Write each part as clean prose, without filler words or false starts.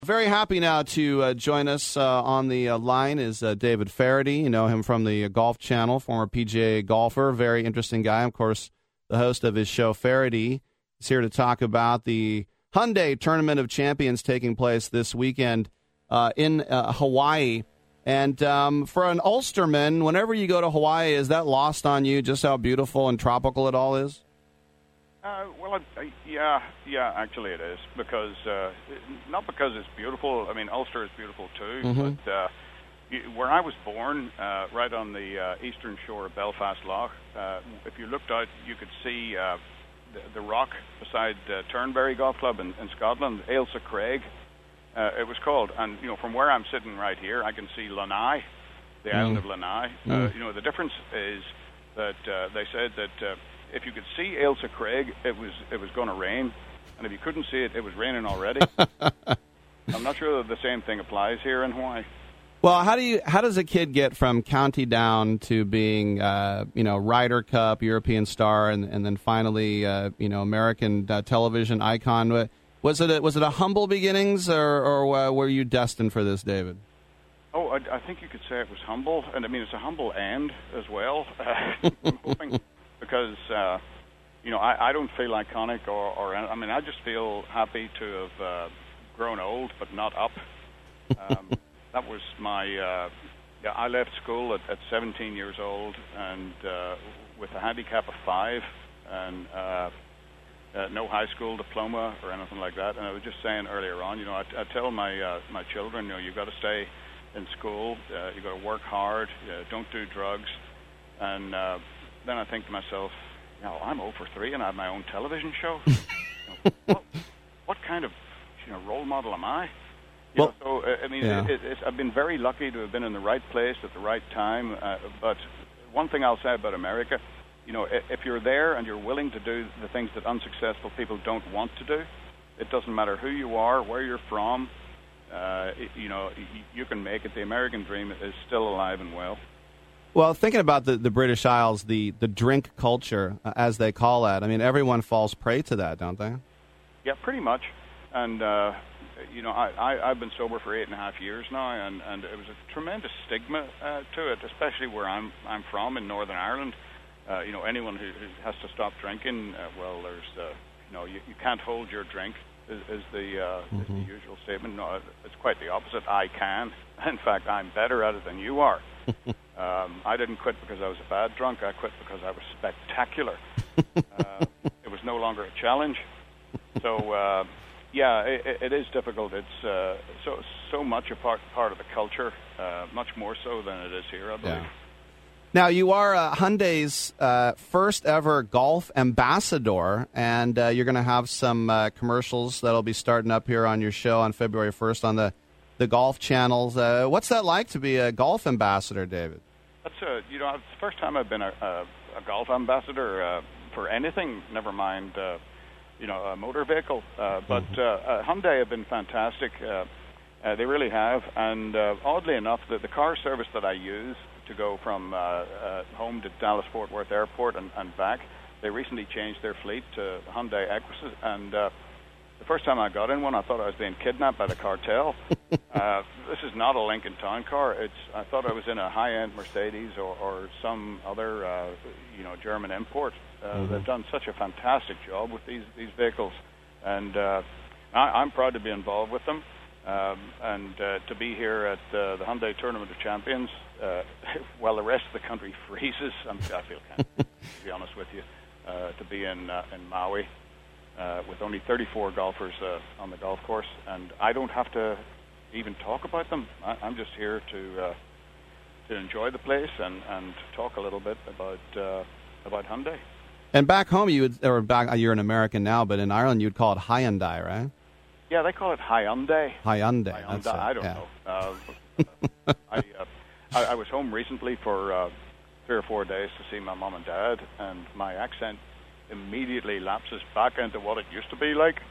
Very happy now to join us on the line is David Feherty. You know him from the Golf Channel, former PGA golfer, very interesting guy. Of course, the host of his show, Feherty. He's here to talk about the Hyundai Tournament of Champions taking place this weekend in Hawaii. And for an Ulsterman, whenever you go to Hawaii, is that lost on you, just how beautiful and tropical it all is? Yeah, actually it is, because not because it's beautiful. I mean, Ulster is beautiful too, but where I was born, right on the eastern shore of Belfast Lough, if you looked out, you could see the rock beside Turnberry Golf Club in Scotland, Ailsa Craig, it was called. And, you know, from where I'm sitting right here, I can see Lanai, the island of Lanai. You know, the difference is that they said that if you could see Ailsa Craig, it was going to rain, and if you couldn't see it, it was raining already. I'm not sure that the same thing applies here in Hawaii. Well, how does a kid get from County Down to being Ryder Cup, European star, and then finally American television icon? Was it a humble beginnings, or were you destined for this, David? Oh, I think you could say it was humble, and I mean it's a humble end as well. I'm hoping. Because, I don't feel iconic or I mean, I just feel happy to have grown old but not up. That was my, I left school at 17 years old and with a handicap of 5 and no high school diploma or anything like that. And I was just saying earlier on, I tell my children, you've got to stay in school, you've got to work hard, don't do drugs. And then I think to myself, I'm 0 for 3 and I have my own television show. What kind of role model am I? I've been very lucky to have been in the right place at the right time. But one thing I'll say about America, if you're there and you're willing to do the things that unsuccessful people don't want to do, it doesn't matter who you are, where you're from, you can make it. The American dream is still alive and well. Well, thinking about the British Isles, the drink culture, as they call it, I mean, everyone falls prey to that, don't they? Yeah, pretty much. And, I've been sober for 8.5 years now, and it was a tremendous stigma to it, especially where I'm from in Northern Ireland. Anyone who has to stop drinking, there's, you can't hold your drink is the usual statement. No, it's quite the opposite. I can. In fact, I'm better at it than you are. I didn't quit because I was a bad drunk. I quit because I was spectacular. It was no longer a challenge. So, it is difficult. It's so much a part of the culture, much more so than it is here, I believe. Yeah. Now, you are Hyundai's first ever golf ambassador, and you're going to have some commercials that'll be starting up here on your show on February 1st on the golf channels. What's that like to be a golf ambassador, David? That's it's the first time I've been a golf ambassador for anything. Never mind, a motor vehicle. But Hyundai have been fantastic. They really have. And oddly enough, the car service that I use to go from home to Dallas-Fort Worth Airport and back, they recently changed their fleet to Hyundai Equises, and the first time I got in one, I thought I was being kidnapped by the cartel. This is not a Lincoln Town car. I thought I was in a high-end Mercedes or some other, German import. They've done such a fantastic job with these vehicles, and I'm proud to be involved with them. And to be here at the Hyundai Tournament of Champions while the rest of the country freezes. I feel kind of, to be honest with you, to be in Maui with only 34 golfers on the golf course, and I don't have to even talk about them. I'm just here to enjoy the place and talk a little bit about Hyundai. And back home, you're an American now, but in Ireland you'd call it Hyundai, right? Yeah, they call it Hyundai. Hyundai. I don't know. I was home recently for 3 or 4 days to see my mom and dad, and my accent immediately lapses back into what it used to be like,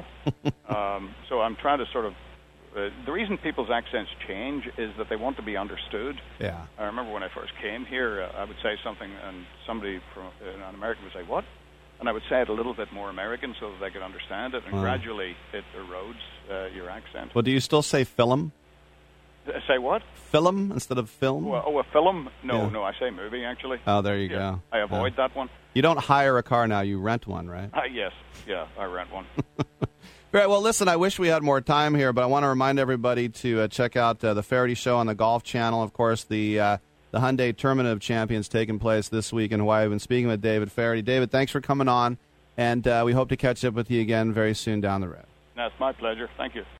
So I'm trying to sort of... the reason people's accents change is that they want to be understood. Yeah. I remember when I first came here, I would say something, and somebody from an American would say, "What?" and I would say it a little bit more American so that they could understand it, and gradually it erodes your accent. Well, do you still say film? Say what? Film instead of film? Well, a film? No, I say movie, actually. Oh, there you go. I avoid that one. You don't hire a car now, you rent one, right? Yes, I rent one. Great. Well, listen, I wish we had more time here, but I want to remind everybody to check out the Feherty Show on the Golf Channel. Of course, the Hyundai Tournament of Champions taking place this week in Hawaii. I've been speaking with David Feherty. David, thanks for coming on, and we hope to catch up with you again very soon down the road. That's my pleasure. Thank you.